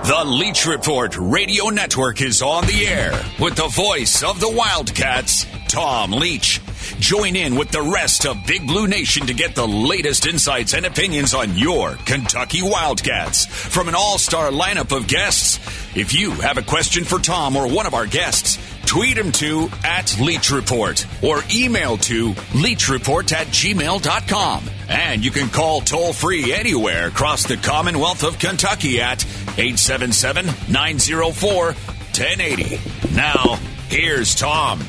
The Leach Report Radio Network is on the air with the voice of the Wildcats, Tom Leach. Join in with the rest of Big Blue Nation to get the latest insights and opinions on your Kentucky Wildcats from an all-star lineup of guests. If you have a question for Tom or one of our guests, tweet him to @LeachReport or email to leachreport@gmail.com. And you can call toll-free anywhere across the Commonwealth of Kentucky at 877-904-1080. Now, here's Tom.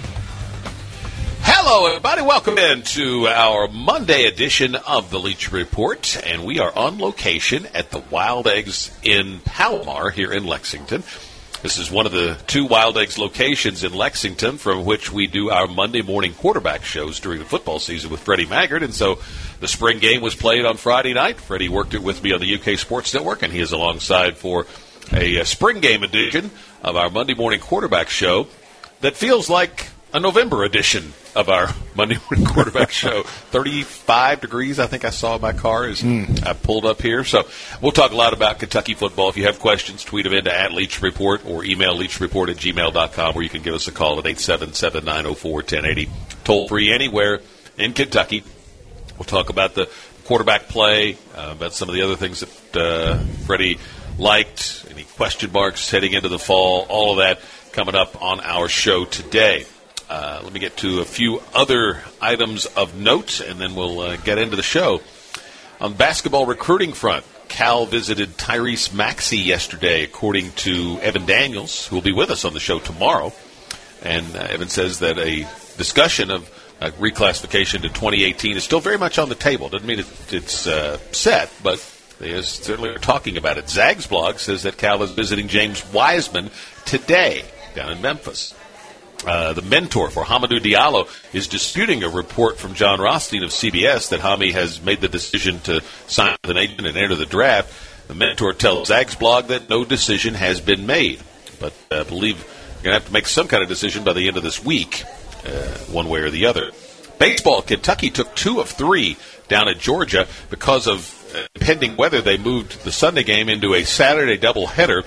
Hello, everybody. Welcome into our Monday edition of the Leach Report. And we are on location at the Wild Eggs in Palomar here in Lexington. This is one of the two Wild Eggs locations in Lexington from which we do our Monday morning quarterback shows during the football season with Freddie Maggard. And so the spring game was played on Friday night. Freddie worked it with me on the UK Sports Network, and he is alongside for a spring game edition of our Monday morning quarterback show that feels like a November edition of our Monday morning quarterback show. 35 degrees, I think I saw in my car as I pulled up here. So we'll talk a lot about Kentucky football. If you have questions, tweet them into @LeachReport or email leachreport@gmail.com, where you can give us a call at 877-904-1080. Toll free anywhere in Kentucky. We'll talk about the quarterback play, about some of the other things that Freddie liked, any question marks heading into the fall, all of that coming up on our show today. Let me get to a few other items of note, and then we'll get into the show. On the basketball recruiting front, Cal visited Tyrese Maxey yesterday, according to Evan Daniels, who will be with us on the show tomorrow. And Evan says that a discussion of reclassification to 2018 is still very much on the table. Doesn't mean it's set, but they certainly are talking about it. Zags blog says that Cal is visiting James Wiseman today down in Memphis. The mentor for Hamidou Diallo is disputing a report from John Rothstein of CBS that Hami has made the decision to sign with an agent and enter the draft. The mentor tells Zags blog that no decision has been made, but I believe you're going to have to make some kind of decision by the end of this week, one way or the other. Baseball, Kentucky took 2 of 3 down at Georgia. Because of impending weather, they moved the Sunday game into a Saturday doubleheader.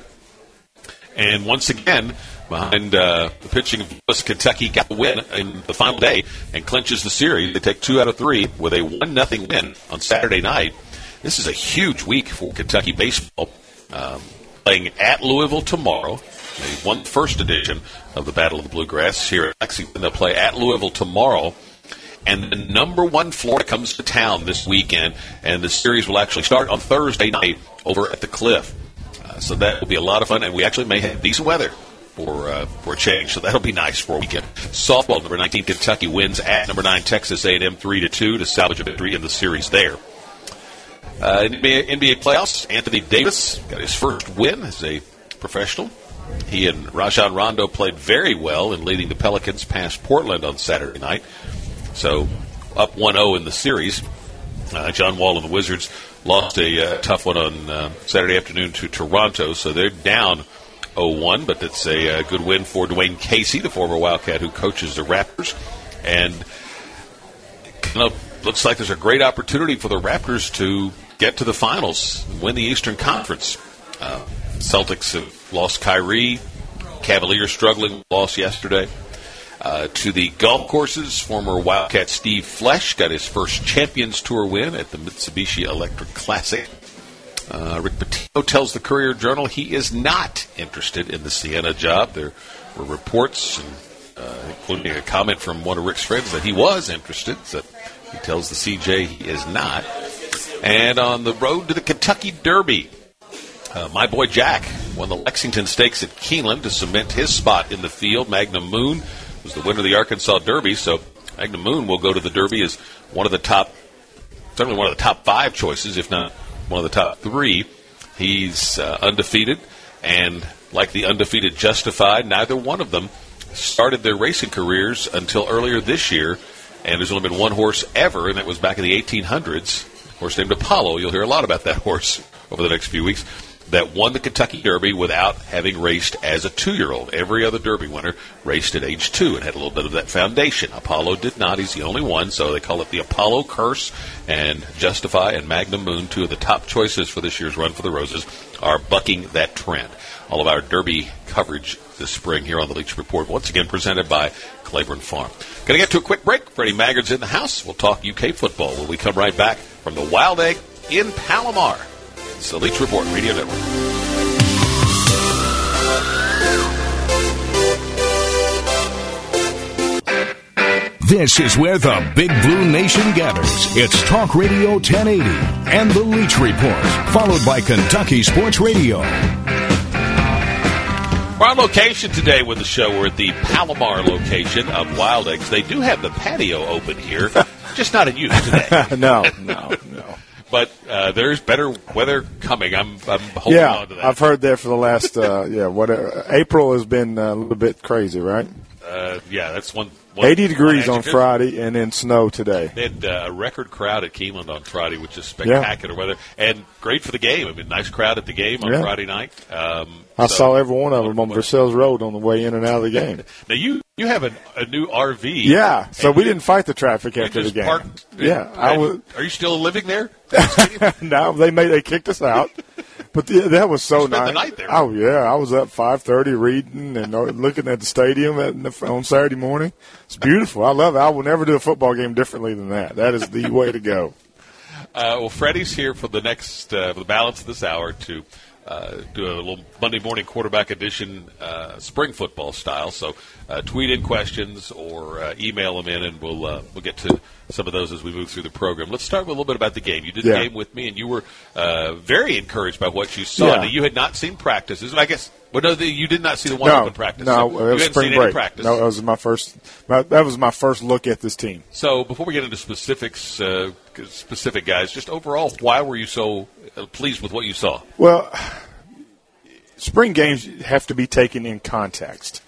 And once again, behind the pitching of Kentucky got the win in the final day and clinches the series. They take 2 out of 3 with a 1-0 win on Saturday night. This is a huge week for Kentucky baseball. Playing at Louisville tomorrow. They won the first edition of the Battle of the Bluegrass here at Lexington. They'll play at Louisville tomorrow. And the number 1 Florida comes to town this weekend, and the series will actually start on Thursday night over at the Cliff. So that will be a lot of fun, and we actually may have decent weather for a change, so that'll be nice for a weekend. Softball, number 19 Kentucky wins at number 9 Texas A&M 3-2 to salvage a victory in the series there. NBA playoffs, Anthony Davis got his first win as a professional. He and Rajon Rondo played very well in leading the Pelicans past Portland on Saturday night. So up 1-0 in the series. John Wall and the Wizards lost a tough one on Saturday afternoon to Toronto, so they're down 0-1, but it's a good win for Dwayne Casey, the former Wildcat who coaches the Raptors. And kind of looks like there's a great opportunity for the Raptors to get to the finals and win the Eastern Conference. Celtics have lost Kyrie. Cavaliers struggling, lost yesterday. To the golf courses, former Wildcat Steve Flesh got his first Champions Tour win at the Mitsubishi Electric Classic. Rick Pitino tells the Courier-Journal he is not interested in the Siena job. There were reports, including a comment from one of Rick's friends, that he was interested. So he tells the CJ he is not. And on the road to the Kentucky Derby, my boy Jack won the Lexington Stakes at Keeneland to cement his spot in the field. Magnum Moon was the winner of the Arkansas Derby, so Magnum Moon will go to the Derby as certainly one of the top 5 choices, if not one of the top 3. He's undefeated, and like the undefeated Justified, neither one of them started their racing careers until earlier this year, and there's only been one horse ever, and that was back in the 1800s, a horse named Apollo. You'll hear a lot about that horse over the next few weeks. that won the Kentucky Derby without having raced as a 2-year-old. Every other Derby winner raced at age 2 and had a little bit of that foundation. Apollo did not. He's the only one, so they call it the Apollo curse. And Justify and Magnum Moon, 2 of the top choices for this year's Run for the Roses, are bucking that trend. All of our Derby coverage this spring here on the Leach Report, once again presented by Claiborne Farm. Going to get to a quick break. Freddie Maggard's in the house. We'll talk UK football when we come right back from the Wild Egg in Palomar. It's the Leach Report Radio Network. This is where the Big Blue Nation gathers. It's Talk Radio 1080 and the Leach Report, followed by Kentucky Sports Radio. We're on location today with the show. We're at the Palomar location of Wild Eggs. They do have the patio open here, just not in use today. No. But there's better weather coming. I'm holding on to that. I've heard that for the last, April has been a little bit crazy, right? That's one 80 degrees on Friday and then snow today. They had a record crowd at Keeneland on Friday, which is spectacular weather. And great for the game. I mean, nice crowd at the game on Friday night. I saw every one of them on Versailles Road on the way in and out of the game. Now, you have a new RV. Yeah, so we didn't fight the traffic after the game. Are you still living there? No, they kicked us out. But that was so nice. The night there. Oh, yeah. I was up 5:30 reading and looking at the stadium on Saturday morning. It's beautiful. I love it. I will never do a football game differently than that. That is the way to go. Well, Freddie's here for the next for the balance of this hour to do a little Monday morning quarterback edition, spring football style. So tweet in questions or email them in, and we'll get to some of those as we move through the program. Let's start with a little bit about the game. You did the game with me, and you were very encouraged by what you saw. Yeah. Now, you had not seen practices. I guess. Well, no, you did not see the open practice. No, so it was you hadn't spring seen break. Any practice. No, that was my first look at this team. So before we get into specifics, specific guys, just overall, why were you so pleased with what you saw? Well, spring games have to be taken in context.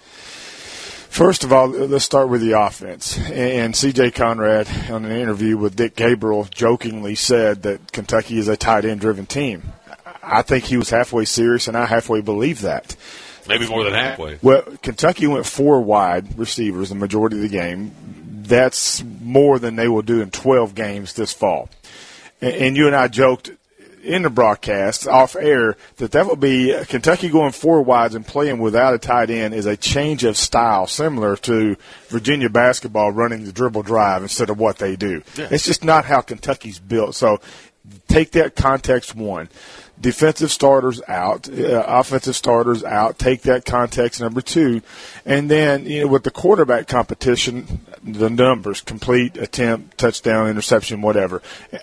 First of all, let's start with the offense. And C.J. Conrad, on an interview with Dick Gabriel, jokingly said that Kentucky is a tight end-driven team. I think he was halfway serious, and I halfway believe that. Maybe more than halfway. Well, Kentucky went 4 wide receivers the majority of the game. That's more than they will do in 12 games this fall. And you and I joked in the broadcast off air that would be Kentucky going 4 wides and playing without a tight end is a change of style similar to Virginia basketball running the dribble drive instead of what they do. Yeah. It's just not how Kentucky's built. So take that context one. Defensive starters out, offensive starters out. Take that context number 2. And then, with the quarterback competition, the numbers, complete, attempt, touchdown, interception, whatever.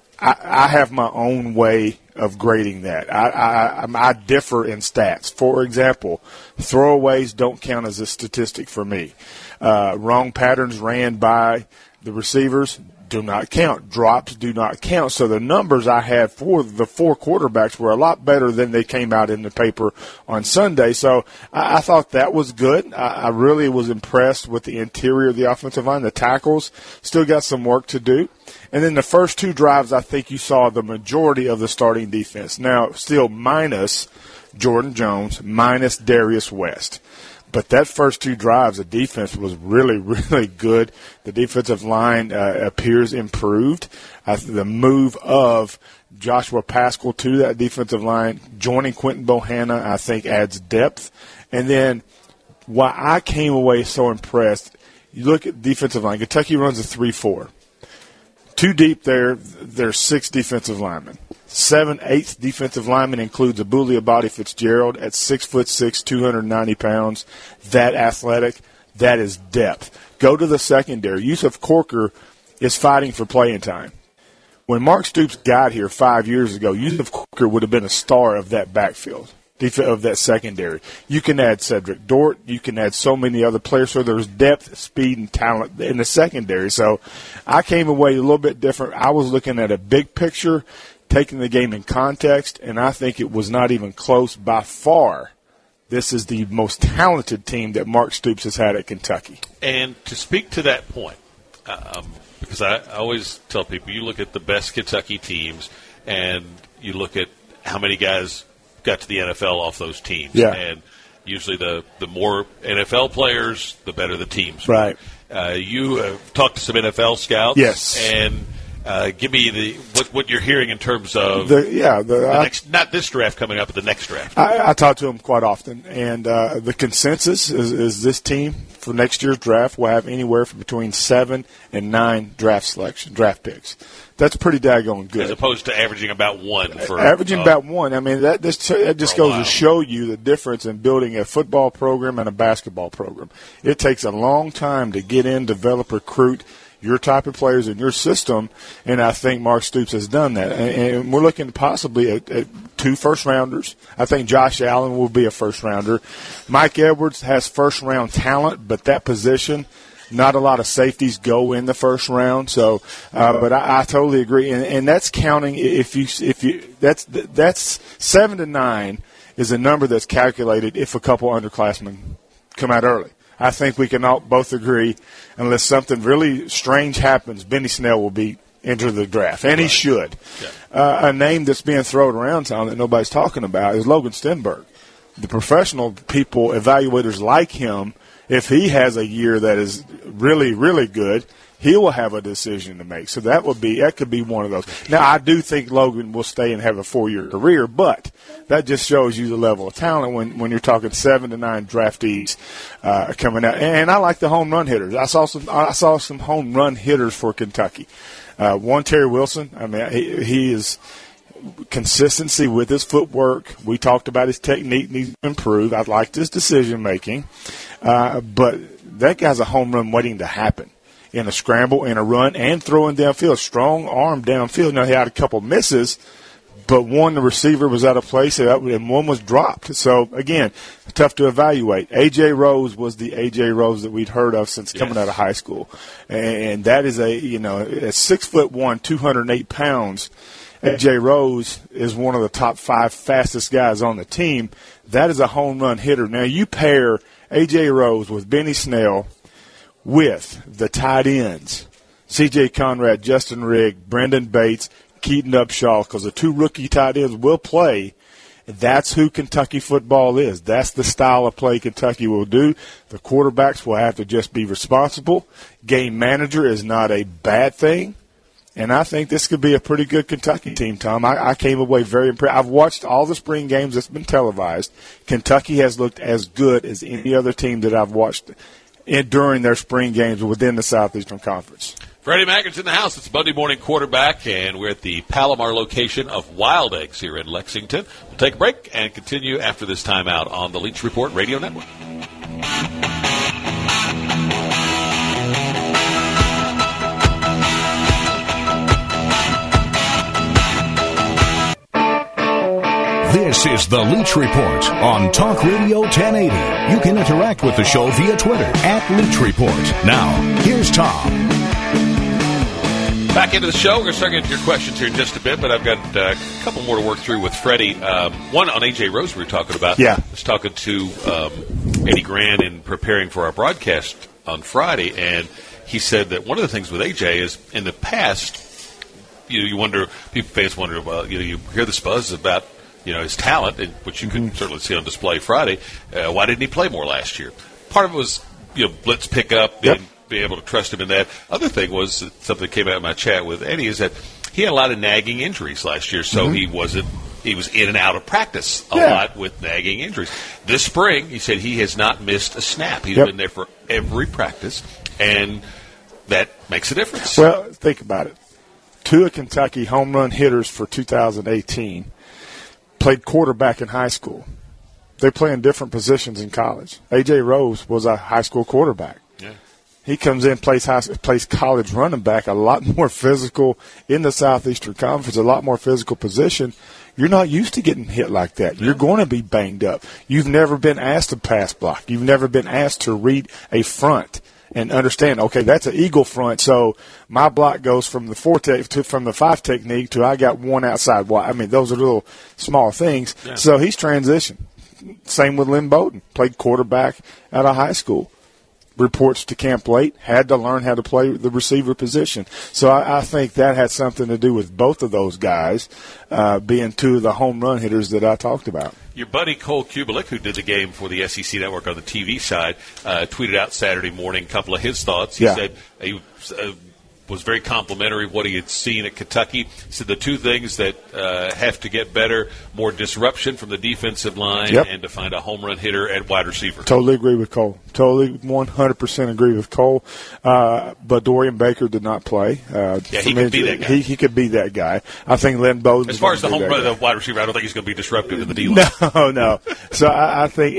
I have my own way of grading that. I differ in stats. For example, throwaways don't count as a statistic for me. Wrong patterns ran by the receivers do not count. Drops do not count. So the numbers I had for the 4 quarterbacks were a lot better than they came out in the paper on Sunday. So I thought that was good. I really was impressed with the interior of the offensive line. The tackles still got some work to do. And then the first 2 drives, I think you saw the majority of the starting defense. Now, still minus Jordan Jones, minus Darius West. But that first 2 drives, the defense was really, really good. The defensive line appears improved. The move of Joshua Paschal to that defensive line, joining Quentin Bohanna, I think adds depth. And then why I came away so impressed, you look at defensive line. Kentucky runs a 3-4. 2 deep there, there's 6 defensive linemen. 7/8 defensive lineman includes Abuli Abadi Fitzgerald at 6'6", 290 pounds. That athletic, that is depth. Go to the secondary. Yusuf Corker is fighting for playing time. When Mark Stoops got here 5 years ago, Yusuf Corker would have been a star of that backfield, of that secondary. You can add Cedric Dort. You can add so many other players. So there's depth, speed, and talent in the secondary. So I came away a little bit different. I was looking at a big picture, taking the game in context, and I think it was not even close by far. This is the most talented team that Mark Stoops has had at Kentucky. And to speak to that point, because I always tell people, you look at the best Kentucky teams, and you look at how many guys got to the NFL off those teams. Yeah. And usually the more NFL players, the better the teams. Right. You talked to some NFL scouts. Yes. And give me what you're hearing in terms of not this draft coming up, but the next draft. I talk to them quite often, and the consensus is this team for next year's draft will have anywhere from between 7 and 9 draft picks. That's pretty daggone good. As opposed to averaging about one. Averaging about one. I mean, that just goes to show you the difference in building a football program and a basketball program. It takes a long time to get in, develop, recruit your type of players in your system, and I think Mark Stoops has done that. And we're looking possibly at 2 first-rounders. I think Josh Allen will be a first-rounder. Mike Edwards has first-round talent, but that position, not a lot of safeties go in the first round. So, but I totally agree, and that's counting if you that's 7 to 9 is a number that's calculated if a couple underclassmen come out early. I think we can both agree, unless something really strange happens, Benny Snell will be enter the draft, and he should. Yeah. A name that's being thrown around town that nobody's talking about is Logan Stenberg. The professional people, evaluators like him, if he has a year that is really, really good, he will have a decision to make. So that could be one of those. Now, I do think Logan will stay and have a 4-year career, but that just shows you the level of talent when you're talking 7 to 9 draftees coming out. And I like the home run hitters. I saw some home run hitters for Kentucky. One, Terry Wilson. I mean, he is consistency with his footwork. We talked about his technique needs to improve. I liked his decision making, but that guy's a home run waiting to happen. In a scramble, in a run, and throwing downfield. Strong arm downfield. Now, he had a couple misses, but one, the receiver was out of place, and one was dropped. So, again, tough to evaluate. A.J. Rose was the A.J. Rose that we'd heard of since coming out of high school. And that is at 6'1", 208 pounds, A.J. Rose is one of the top 5 fastest guys on the team. That is a home run hitter. Now, you pair A.J. Rose with Benny Snell, with the tight ends, C.J. Conrad, Justin Rigg, Brendan Bates, Keaton Upshaw, because the 2 rookie tight ends will play. That's who Kentucky football is. That's the style of play Kentucky will do. The quarterbacks will have to just be responsible. Game manager is not a bad thing. And I think this could be a pretty good Kentucky team, Tom. I came away very impressed. I've watched all the spring games that's been televised. Kentucky has looked as good as any other team that I've watched during their spring games within the Southeastern Conference. Freddie Mackin's in the house. It's Monday Morning Quarterback, and we're at the Palomar location of Wild Eggs here in Lexington. We'll take a break and continue after this timeout on the Leach Report Radio Network. This is the Leach Report on Talk Radio 1080. You can interact with the show via Twitter at Leach Report. Now, here's Tom. Back into the show. We're going to start getting to your questions here in just a bit, but I've got a couple more to work through with Freddie. One on A.J. Rose we were talking about. Yeah. I was talking to Eddie Gran in preparing for our broadcast on Friday, and he said that one of the things with A.J. is in the past, you wonder, fans wonder, well, you hear this buzz about his talent, which you can certainly see on display Friday. Why didn't he play more last year? Part of it was, blitz pickup, being able to trust him in that. Other thing was something that came out in my chat with Eddie is that he had a lot of nagging injuries last year, so he was in and out of practice a lot with nagging injuries. This spring, he said he has not missed a snap. He's been there for every practice, and that makes a difference. Well, think about it. 2 of Kentucky home run hitters for 2018 played quarterback in high school. They play in different positions in college. A.J. Rose was a high school quarterback. Yeah. He comes in, plays college running back, a lot more physical in the Southeastern Conference, a lot more physical position. You're not used to getting hit like that. You're going to be banged up. You've never been asked to pass block. You've never been asked to read a front and understand, okay, that's an eagle front, so my block goes from the 5 technique to I got one outside wide. I mean, those are little small things. Yeah. So he's transitioned. Same with Lynn Bowden, played quarterback out of high school. reports to camp late, had to learn how to play the receiver position. So I think that had something to do with both of those guys being two of the home run hitters that I talked about. Your buddy Cole Kubelik, who did the game for the SEC Network on the TV side, tweeted out Saturday morning a couple of his thoughts. He said he was very complimentary of what he had seen at Kentucky. He said the two things that have to get better, more disruption from the defensive line and to find a home run hitter at wide receiver. Totally agree with Cole. Totally 100% agree with Cole. But Dorian Baker did not play. He could be that guy. He could be that guy. I think Lynn Bowden. As far as the home run, the wide receiver, I don't think he's going to be disruptive in the D-line. No. So I think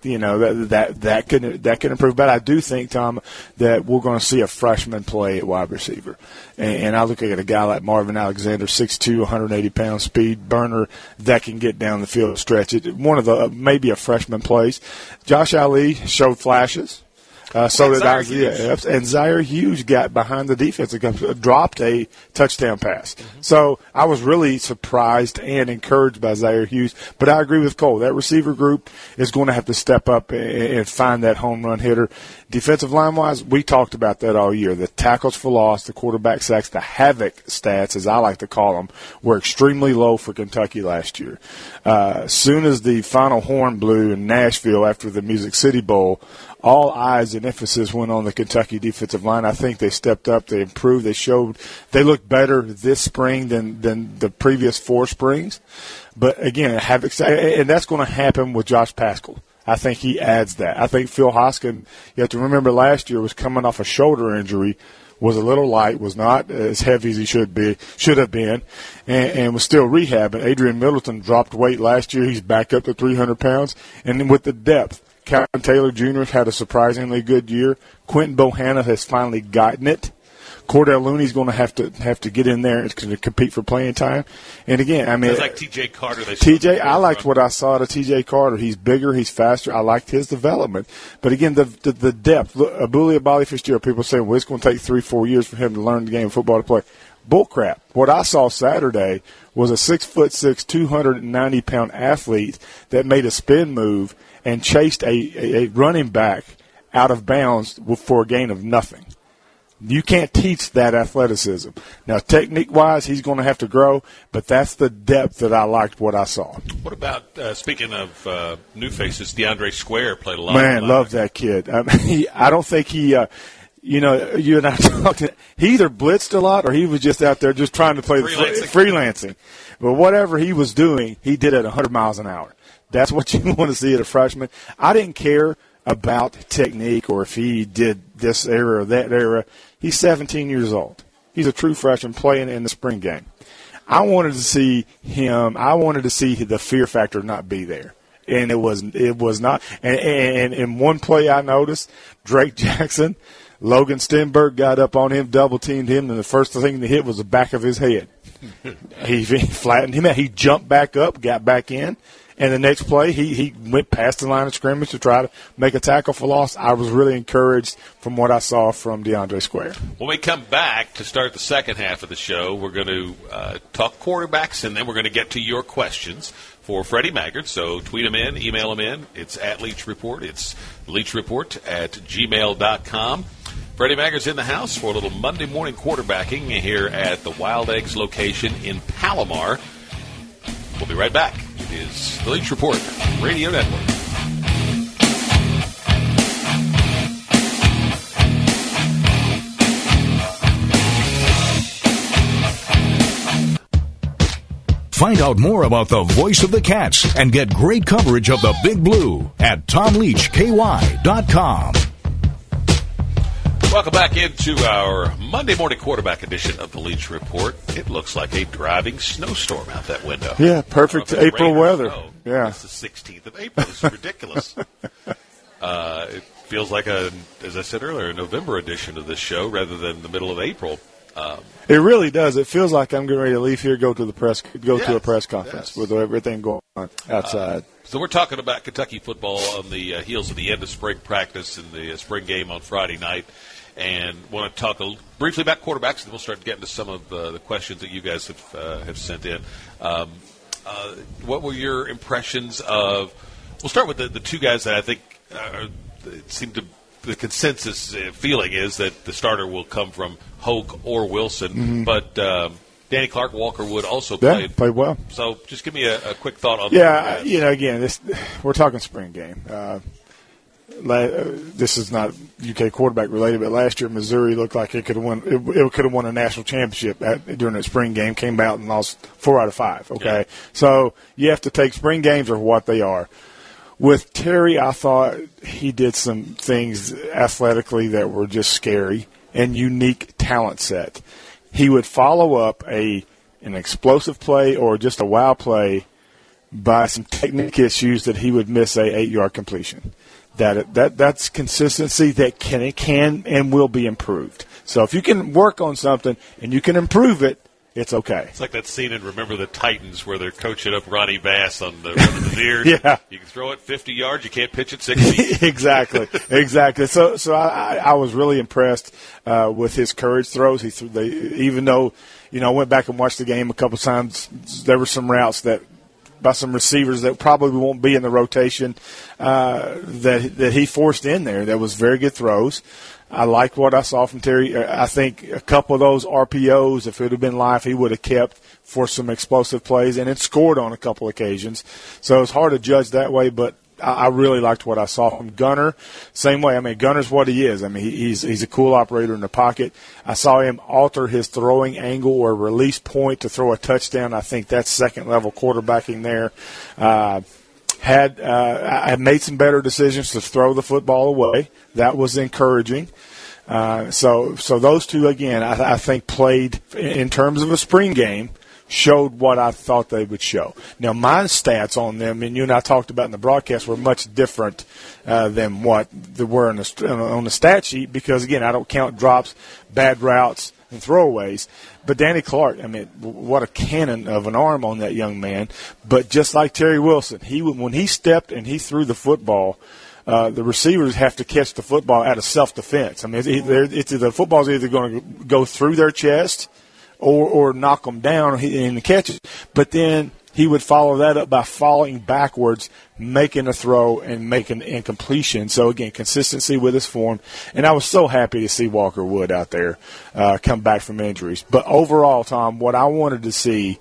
that can improve. But I do think, Tom, that we're going to see a freshman play at wide receiver. And I look at a guy like Marvin Alexander, 6'2", 180-pound speed burner that can get down the field stretch. One of the maybe a freshman plays. Josh Ali showed flashes. So did Isaiah. And Zaire Hughes got behind the defense and dropped a touchdown pass. Mm-hmm. So I was really surprised and encouraged by Zaire Hughes. But I agree with Cole. That receiver group is going to have to step up and find that home run hitter. Defensive line-wise, we talked about that all year. The tackles for loss, the quarterback sacks, the havoc stats, as I like to call them, were extremely low for Kentucky last year. As soon as the final horn blew in Nashville after the Music City Bowl, all eyes and emphasis went on the Kentucky defensive line. I think they stepped up, they improved, they looked better this spring than the previous 4 springs. But again, and that's going to happen with Josh Paschal. I think he adds that. I think Phil Hoskin, you have to remember last year, was coming off a shoulder injury, was a little light, was not as heavy as he should have been, and was still rehabbing. Adrian Middleton dropped weight last year. He's back up to 300 pounds. And then with the depth, Calvin Taylor Jr. had a surprisingly good year. Quentin Bohanna has finally gotten it. Cordell Looney's going to have to get in there and to compete for playing time. And again, I mean, it's like T.J. Carter. I liked what I saw to T.J. Carter. He's bigger, he's faster. I liked his development. But again, the depth. Abuli Abali Fitzgerald, people say, well, it's going to take 3-4 years for him to learn the game of football to play. Bullcrap. What I saw Saturday was a 6'6", 290-pound athlete that made a spin move and chased a running back out of bounds for a gain of nothing. You can't teach that athleticism. Now, technique-wise, he's going to have to grow, but that's the depth that I liked what I saw. What about, speaking of new faces, DeAndre Square played a lot. Man, love that kid. I don't think he you and I talked, he either blitzed a lot or he was just out there just trying to play freelancing. But whatever he was doing, he did at 100 miles an hour. That's what you want to see at a freshman. I didn't care about technique or if he did this era or that era. He's 17 years old. He's a true freshman playing in the spring game. I wanted to see him. I wanted to see the fear factor not be there. And it was not. And in one play I noticed, Drake Jackson, Logan Stenberg got up on him, double-teamed him, and the first thing to hit was the back of his head. He flattened him out. He jumped back up, got back in. And the next play, he went past the line of scrimmage to try to make a tackle for loss. I was really encouraged from what I saw from DeAndre Square. When we come back to start the second half of the show, we're going to talk quarterbacks, and then we're going to get to your questions for Freddie Maggard. So tweet him in, email him in. It's at Leach Report. It's leachreport@gmail.com. Freddie Maggard's in the house for a little Monday morning quarterbacking here at the Wild Eggs location in Palomar. We'll be right back. It is the Leach Report Radio Network. Find out more about the voice of the Cats and get great coverage of the Big Blue at TomLeachKY.com. Welcome back into our Monday morning quarterback edition of the Leach Report. It looks like a driving snowstorm out that window. Yeah, perfect April weather. Yeah. It's the 16th of April. It's ridiculous. It feels like, as I said earlier, a November edition of this show rather than the middle of April. It really does. It feels like I'm getting ready to leave here, go to a press conference with everything going on outside. So we're talking about Kentucky football on the heels of the end of spring practice and the spring game on Friday night. And want to talk briefly about quarterbacks, and then we'll start getting to some of the questions that you guys have sent in. What were your impressions of – we'll start with the two guys that I think seem to the consensus feeling is that the starter will come from Hoke or Wilson, but Danny Clark, Walker Wood also played well. So just give me a quick thought on that. Yeah, again, we're talking spring game. This is not UK quarterback related, but last year Missouri looked like it could have won. It could have won a national championship during the spring game. Came out and lost 4 out of 5. Okay, so you have to take spring games for what they are. With Terry, I thought he did some things athletically that were just scary and unique talent set. He would follow up an explosive play or just a wow play by some technique issues that he would miss a 8-yard completion. That's consistency that can and will be improved. So if you can work on something and you can improve it, it's okay. It's like that scene in Remember the Titans where they're coaching up Ronnie Bass on the Veers. Yeah. You can throw it 50 yards, you can't pitch it 60. Exactly. So I was really impressed with his courage throws. Even though, I went back and watched the game a couple times, there were some routes that by some receivers that probably won't be in the rotation that he forced in there. That was very good throws. I like what I saw from Terry. I think a couple of those RPOs, if it had been live, he would have kept for some explosive plays and it scored on a couple occasions. So it's hard to judge that way, but I really liked what I saw from Gunner. Same way. Gunner's what he is. He's a cool operator in the pocket. I saw him alter his throwing angle or release point to throw a touchdown. I think that's second-level quarterbacking there. I made some better decisions to throw the football away. That was encouraging. So those two, again, I think played in terms of a spring game, showed what I thought they would show. Now, my stats on them, and you and I talked about in the broadcast, were much different than what they were on the stat sheet because, again, I don't count drops, bad routes, and throwaways. But Danny Clark, what a cannon of an arm on that young man. But just like Terry Wilson, when he stepped and he threw the football, the receivers have to catch the football out of self-defense. The football's either going to go through their chest or knock them down in the catches. But then he would follow that up by falling backwards, making a throw, and making an incompletion. So, again, consistency with his form. And I was so happy to see Walker Wood out there come back from injuries. But overall, Tom, what I wanted to see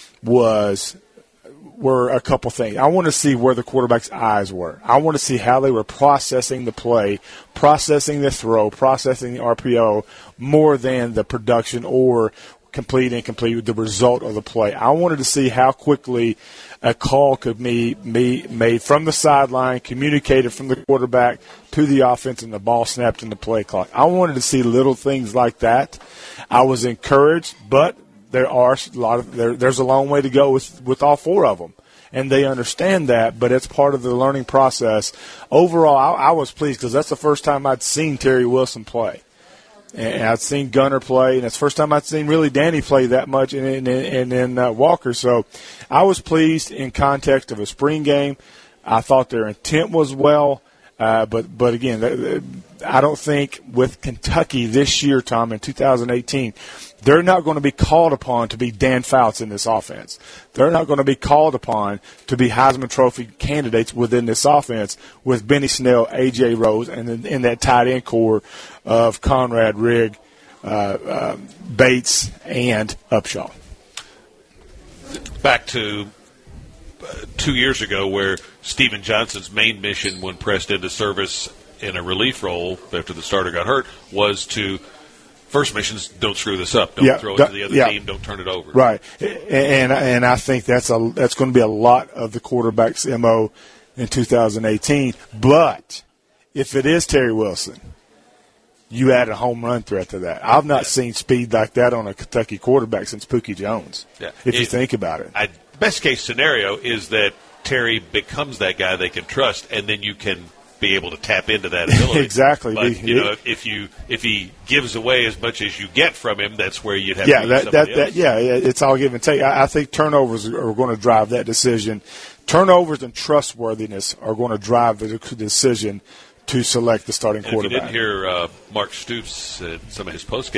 were a couple things. I want to see where the quarterback's eyes were. I want to see how they were processing the play, processing the throw, processing the RPO more than the production or complete, incomplete, the result of the play. I wanted to see how quickly a call could be made from the sideline, communicated from the quarterback to the offense, and the ball snapped in the play clock. I wanted to see little things like that. I was encouraged, but there's a long way to go with all 4 of them. And they understand that, but it's part of the learning process. Overall, I was pleased because that's the first time I'd seen Terry Wilson play. And I'd seen Gunner play, and it's the first time I'd seen really Danny play that much, and then Walker. So I was pleased in context of a spring game. I thought their intent was well, but again, I don't think with Kentucky this year, Tom, in 2018, they're not going to be called upon to be Dan Fouts in this offense. They're not going to be called upon to be Heisman Trophy candidates within this offense with Benny Snell, A.J. Rose, and then in that tight end core of Conrad, Rigg, Bates, and Upshaw. Back to 2 years ago where Stephen Johnson's main mission when pressed into service in a relief role after the starter got hurt was to – first missions, don't screw this up. Don't throw it to the other team. Don't turn it over. Right. And I think that's going to be a lot of the quarterback's MO in 2018. But if it is Terry Wilson, you add a home run threat to that. I've not seen speed like that on a Kentucky quarterback since Pookie Jones, if you think about it. Best case scenario is that Terry becomes that guy they can trust, and then you can be able to tap into that ability. Exactly. But, if he gives away as much as you get from him, that's where you'd have to use somebody else. It's all give and take. I think turnovers are going to drive that decision. Turnovers and trustworthiness are going to drive the decision to select the starting quarterback. If you didn't hear Mark Stoops, some of his post-game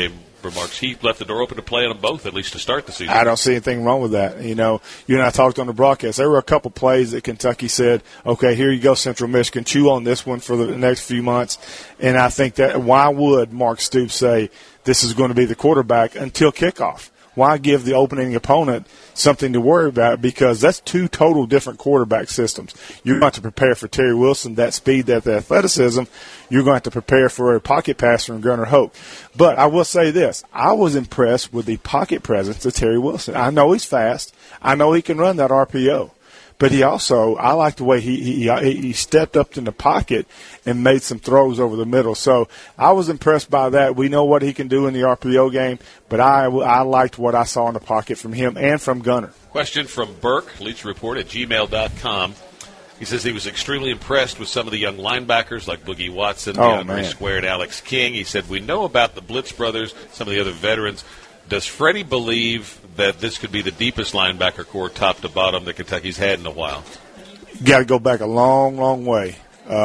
remarks. He left the door open to playing them both, at least to start the season. I don't see anything wrong with that. You know, you and I talked on the broadcast. There were a couple plays that Kentucky said, okay, here you go, Central Michigan. Chew on this one for the next few months. And I think that why would Mark Stoops say this is going to be the quarterback until kickoff? Why give the opening opponent something to worry about? Because that's two total different quarterback systems. You're going to prepare for Terry Wilson, that speed, that athleticism. You're going to have to prepare for a pocket passer and Gunnar Hope. But I will say this. I was impressed with the pocket presence of Terry Wilson. I know he's fast. I know he can run that RPO. But he also, I like the way he stepped up in the pocket and made some throws over the middle. So I was impressed by that. We know what he can do in the RPO game, but I liked what I saw in the pocket from him and from Gunnar. Question from Burke, Leach Report at gmail.com. He says he was extremely impressed with some of the young linebackers like Boogie Watson, DeAndre Square, and Alex King. He said, we know about the Blitz brothers, some of the other veterans. Does Freddie believe that this could be the deepest linebacker core top to bottom that Kentucky's had in a while? Got to go back a long, long way.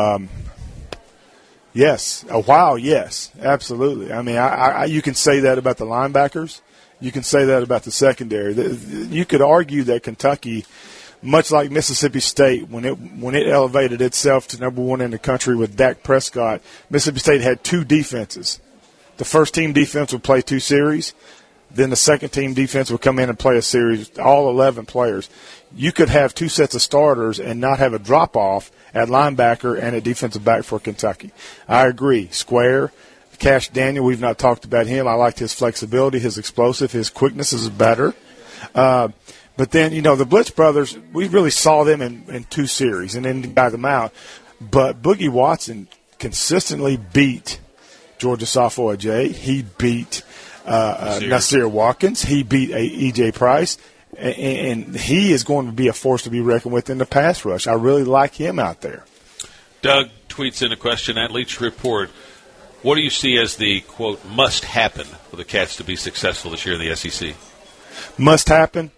Yes. A while, yes. Absolutely. I mean, you can say that about the linebackers. You can say that about the secondary. You could argue that Kentucky, much like Mississippi State, when it elevated itself to number one in the country with Dak Prescott, Mississippi State had two defenses. The first team defense would play two series. Then the second team defense would come in and play a series, all 11 players. You could have two sets of starters and not have a drop-off at linebacker and a defensive back for Kentucky. I agree. Square, Cash Daniel, we've not talked about him. I liked his flexibility, his explosive, his quickness is better. But then, you know, the Blitz brothers, we really saw them in two series and then got them out. But Boogie Watson consistently beat Georgia sophomore Jay. He beat Nasir Watkins. He beat E.J. Price. And he is going to be a force to be reckoned with in the pass rush. I really like him out there. Doug tweets in a question at Leach Report. What do you see as the, quote, must happen for the Cats to be successful this year in the SEC? Must happen.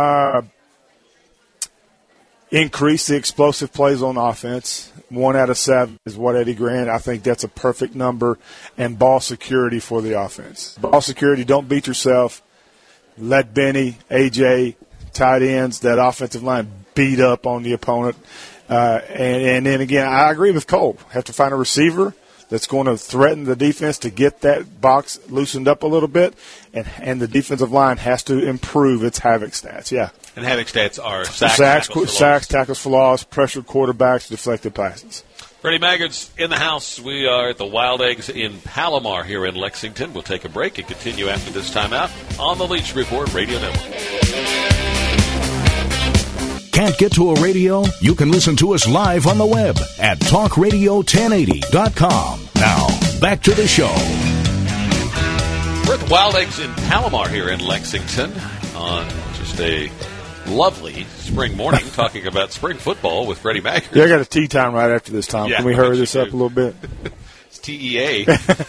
Increase the explosive plays on offense. 1 out of 7 is what Eddie Grant. I think that's a perfect number. And ball security for the offense. Ball security, don't beat yourself. Let Benny, AJ, tight ends, that offensive line beat up on the opponent. And then, again, I agree with Cole. Have to find a receiver that's going to threaten the defense to get that box loosened up a little bit. And the defensive line has to improve its Havoc stats. Yeah. And Havoc stats are sacks, tackles for loss, pressured quarterbacks, deflected passes. Freddie Maggart's in the house. We are at the Wild Eggs in Palomar here in Lexington. We'll take a break and continue after this timeout on the Leach Report Radio Network. Can't get to a radio? You can listen to us live on the web at talkradio1080.com. Now, back to the show. We're at the Wild Eggs in Palomar here in Lexington on just a lovely spring morning talking about spring football with Freddie Maggart. Yeah, I got a tea time right after this, Tom. Yeah, can we hurry this up a little bit? It's TEA.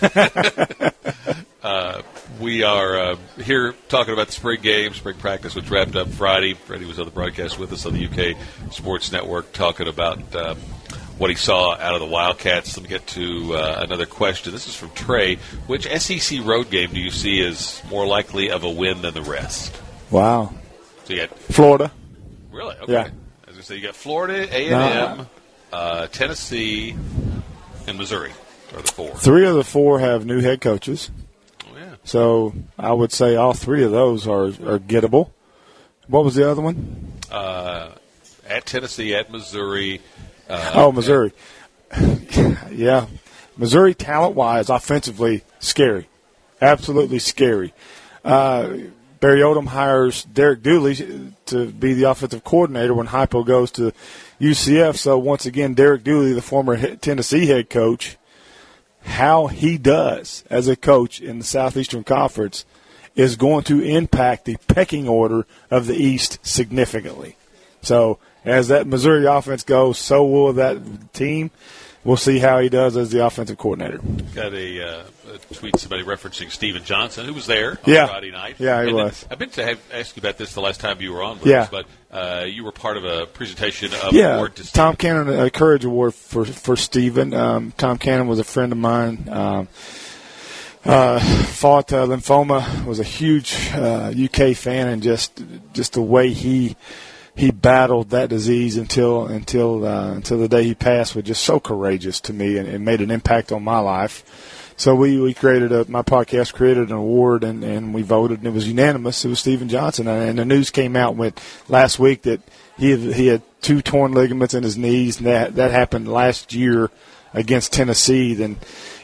We are here talking about the spring game, spring practice, which wrapped up Friday. Freddie was on the broadcast with us on the UK Sports Network talking about what he saw out of the Wildcats. Let me get to another question. This is from Trey. Which SEC road game do you see as more likely of a win than the rest? Wow. So you got Florida. Really? Okay. Yeah. As I say, you got Florida, A&M, Tennessee, and Missouri are the 4. 3 of the 4 have new head coaches. Oh, yeah. So I would say all 3 of those are gettable. What was the other one? At Tennessee, at Missouri. Missouri. Yeah. Missouri, talent-wise, offensively, scary. Absolutely scary. Barry Odom hires Derek Dooley to be the offensive coordinator when Hypo goes to UCF. So, once again, Derek Dooley, the former Tennessee head coach, how he does as a coach in the Southeastern Conference is going to impact the pecking order of the East significantly. So, as that Missouri offense goes, so will that team. We'll see how he does as the offensive coordinator. Got a tweet, somebody referencing Steven Johnson, who was there on Friday night. Yeah, he was. I've been to ask you about this the last time you were on with us, but you were part of a presentation of award to Steven. Tom Cannon, a Courage Award for Steven. Tom Cannon was a friend of mine. fought lymphoma, was a huge UK fan, and just the way he battled that disease until the day he passed was just so courageous to me, and made an impact on my life. So we created my podcast created an award, and we voted, and it was unanimous. It was Steven Johnson, and the news came out last week that he had 2 torn ligaments in his knees, and that happened last year against Tennessee. Then,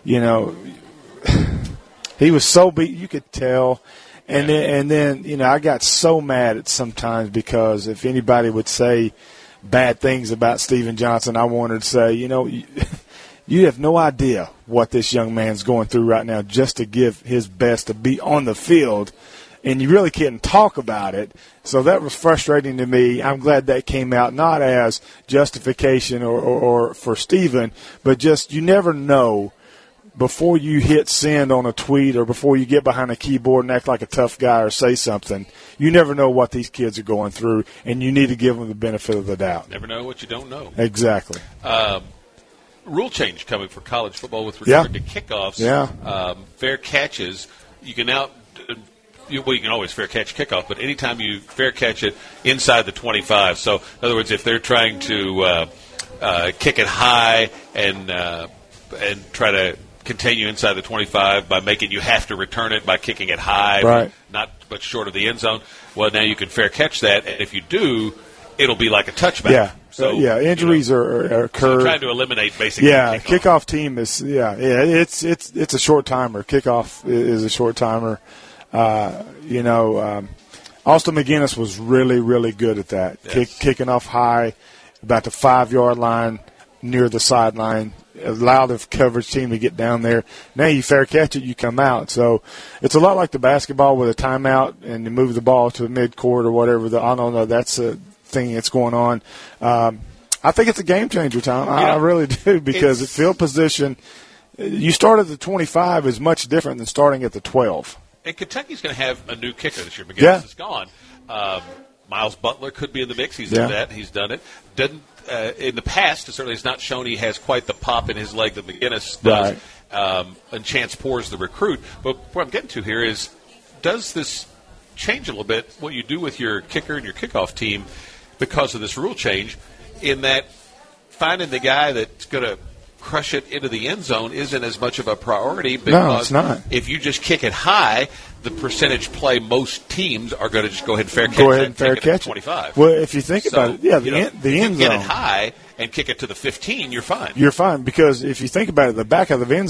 he was so beat, you could tell. And then I got so mad at sometimes, because if anybody would say bad things about Steven Johnson, I wanted to say, you have no idea what this young man's going through right now just to give his best to be on the field, and you really can't talk about it. So that was frustrating to me. I'm glad that came out, not as justification or for Steven, but just you never know before you hit send on a tweet or before you get behind a keyboard and act like a tough guy or say something. You never know what these kids are going through, and you need to give them the benefit of the doubt. Never know what you don't know. Exactly. Rule change coming for college football with regard to kickoffs. Yeah. Fair catches. You can now you can always fair catch kickoff, but anytime you fair catch it inside the 25. So, in other words, if they're trying to kick it high and try to continue inside the 25 by making you have to return it by kicking it high, right, not much short of the end zone, well, now you can fair catch that, and if you do, it'll be like a touchback. Yeah. So injuries are occurred. So trying to eliminate basically. Yeah, kickoff team is it's a short timer. Kickoff is a short timer. Austin McGinnis was really, really good at that. Yes. Kicking off high, about the 5-yard line, near the sideline. Allow the coverage team to get down there. Now you fair catch it, you come out. So it's a lot like the basketball with a timeout and you move the ball to mid-court or whatever. I don't know. That's a thing that's going on. I think it's a game changer, Tom. I really do, because field position, you start at the 25 is much different than starting at the 12. And Kentucky's going to have a new kicker this year. McGinnis is gone. Miles Butler could be in the mix. He's done that. He's done it. In the past, it certainly has not shown he has quite the pop in his leg that McGinnis does. Right. And Chance Poor's the recruit. But what I'm getting to here is, does this change a little bit what you do with your kicker and your kickoff team because of this rule change, in that finding the guy that's going to crush it into the end zone isn't as much of a priority, because no, it's not. If you just kick it high, the percentage play most teams are going to just go ahead and fair catch it 25. Well, if you think about it, the end zone. Get it high and kick it to the 15, you're fine. You're fine, because if you think about it, the back of the end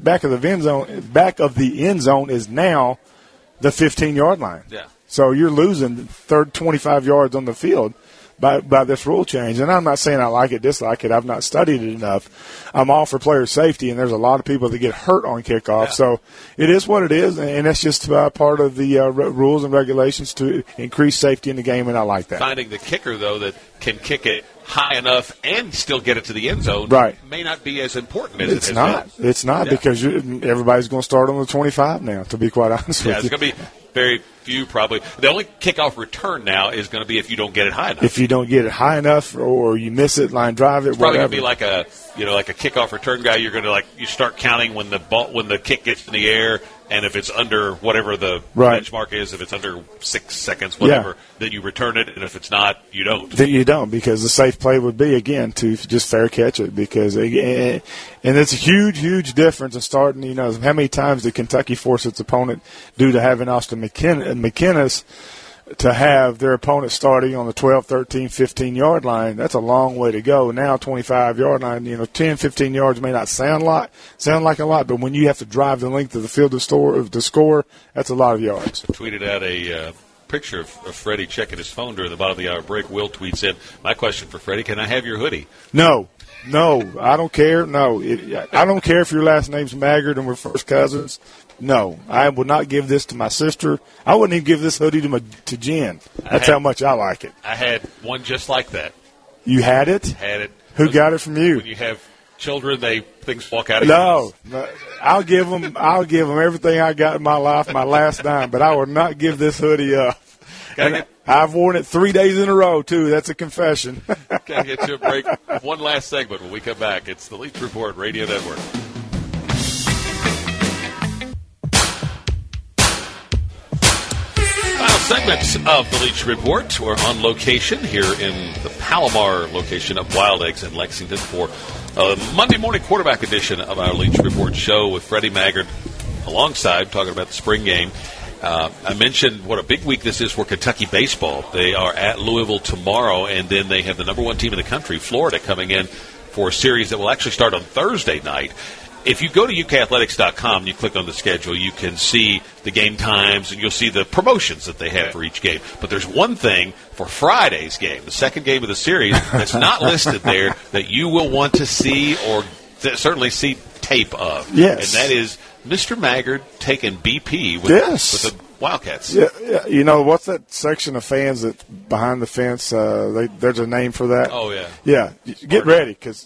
zone is now the 15-yard line. Yeah. So you're losing 25 yards on the field by this rule change. And I'm not saying I like it, dislike it. I've not studied it enough. I'm all for player safety, and there's a lot of people that get hurt on kickoff. Yeah. So it is what it is, and that's just part of the rules and regulations to increase safety in the game, and I like that. Finding the kicker, though, that can kick it high enough and still get it to the end zone may not be as important as it's not. It's not, because everybody's going to start on the 25 now, to be quite honest with you. Yeah, it's going to be very few probably. The only kickoff return now is going to be if you don't get it high enough. If you don't get it high enough, or you miss it, line drive it, it's probably whatever. Going to be like a kickoff return guy. You're going to you start counting when the kick gets in the air, and if it's under whatever the benchmark is, if it's under 6 seconds, whatever, then you return it, and if it's not, you don't. Then you don't, because the safe play would be, again, to just fair catch it, because and it's a huge, huge difference in starting. How many times did Kentucky force its opponent due to having Austin McGinnis to have their opponent starting on the 12, 13, 15-yard line? That's a long way to go. Now 25-yard line, 10, 15 yards may not sound like a lot, but when you have to drive the length of the field to score, that's a lot of yards. Tweeted out a picture of Freddie checking his phone during the bottom of the hour break. Will tweets in, my question for Freddie, can I have your hoodie? No, I don't care. No, I don't care if your last name's Maggard and we're first cousins. No, I would not give this to my sister. I wouldn't even give this hoodie to Jen. That's how much I like it. I had one just like that. You had it? Had it. Who got it from you? When you have children, things walk out of your house. No, I'll give them everything I got in my life, my last dime, but I would not give this hoodie up. I've worn it 3 days in a row, too. That's a confession. Gotta get to a break. One last segment when we come back. It's the Leach Report Radio Network. segments of the Leach Report. We're on location here in the Palomar location of Wild Eggs in Lexington for a Monday morning quarterback edition of our Leach Report show with Freddie Maggard alongside, talking about the spring game. I mentioned what a big week this is for Kentucky baseball. They are at Louisville tomorrow, and then they have the number one team in the country, Florida, coming in for a series that will actually start on Thursday night. If you go to UKathletics.com and you click on the schedule, you can see the game times and you'll see the promotions that they have for each game. But there's one thing for Friday's game, the second game of the series, that's not listed there that you will want to see or certainly see tape of. Yes. And that is Mr. Maggard taking BP with the Wildcats. Yeah, you know, what's that section of fans that's behind the fence? There's a name for that. Oh, yeah. Yeah, get ready because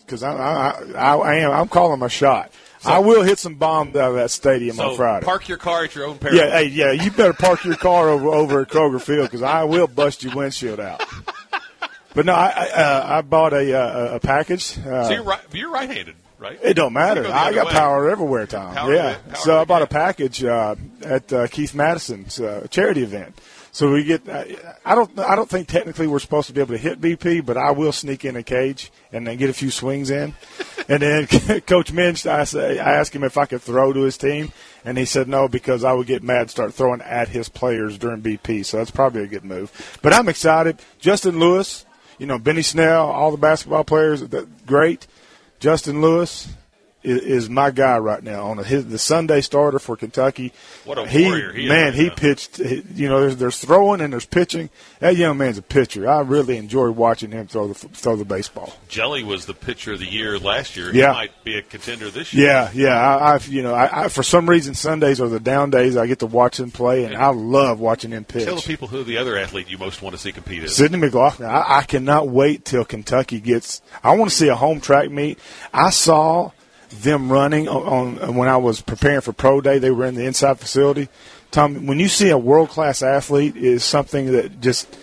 I'm calling my shot. So, I will hit some bombs out of that stadium on Friday. Park your car at your own peril. Yeah, you better park your car over at Kroger Field because I will bust your windshield out. But no, I bought a package. So you're right-handed, right? It don't matter. I got power everywhere, Tom. Power so I bought a package at Keith Madison's charity event. So we get. I don't think technically we're supposed to be able to hit BP, but I will sneak in a cage and then get a few swings in. And then Coach Minch, I asked him if I could throw to his team, and he said no because I would get mad and start throwing at his players during BP. So that's probably a good move. But I'm excited. Justin Lewis, Benny Snell, all the basketball players, great. Justin Lewis is my guy right now on the Sunday starter for Kentucky. What a warrior he is. He pitched. There's throwing and there's pitching. That young man's a pitcher. I really enjoy watching him throw the baseball. Jelly was the pitcher of the year last year. Yeah. He might be a contender this year. Yeah. I for some reason Sundays are the down days. I get to watch him play, and I love watching him pitch. Tell the people who the other athlete you most want to see compete is. Sidney McLaughlin. I cannot wait till Kentucky gets. I want to see a home track meet. I saw them running on when I was preparing for Pro Day. They were in the inside facility. Tom, when you see a world-class athlete, is something that just,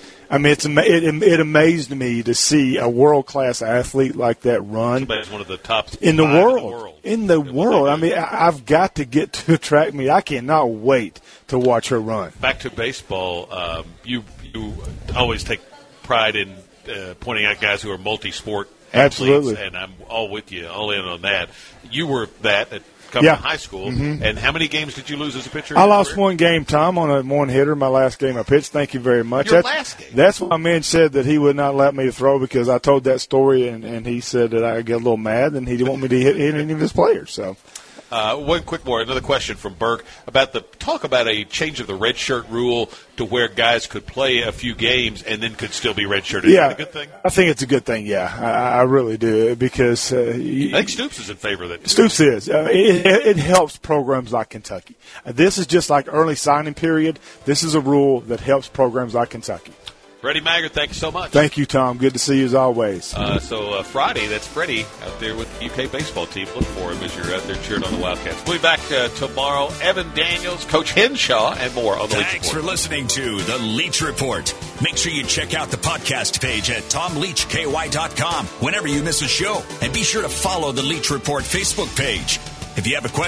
it amazed me to see a world-class athlete like that run. Somebody's one of the top in the world. In the world. I've got to get to a track meet. I cannot wait to watch her run. Back to baseball, you always take pride in pointing out guys who are multi-sport Absolutely. And I'm all with you, all in on that. You were that at Cumberland High School. Mm-hmm. And how many games did you lose as a pitcher? I lost one game, Tom, on a one-hitter. My last game I pitched. Thank you very much. Last game? That's why my man said that he would not let me throw because I told that story, and he said that I get a little mad, and he didn't want me to hit any of his players. So. Another question from Burke about a change of the red shirt rule to where guys could play a few games and then could still be redshirted. Is that a good thing? I think it's a good thing, I really do, because I think Stoops is in favor of that. Stoops is. It helps programs like Kentucky. This is just like early signing period. This is a rule that helps programs like Kentucky. Freddie Maggard, thank you so much. Thank you, Tom. Good to see you as always. So Friday, that's Freddie out there with the UK baseball team. Look for him as you're out there cheering on the Wildcats. We'll be back tomorrow. Evan Daniels, Coach Henshaw, and more on the Leach Report. Thanks for listening to the Leach Report. Make sure you check out the podcast page at TomLeachKY.com whenever you miss a show. And be sure to follow the Leach Report Facebook page. If you have a question,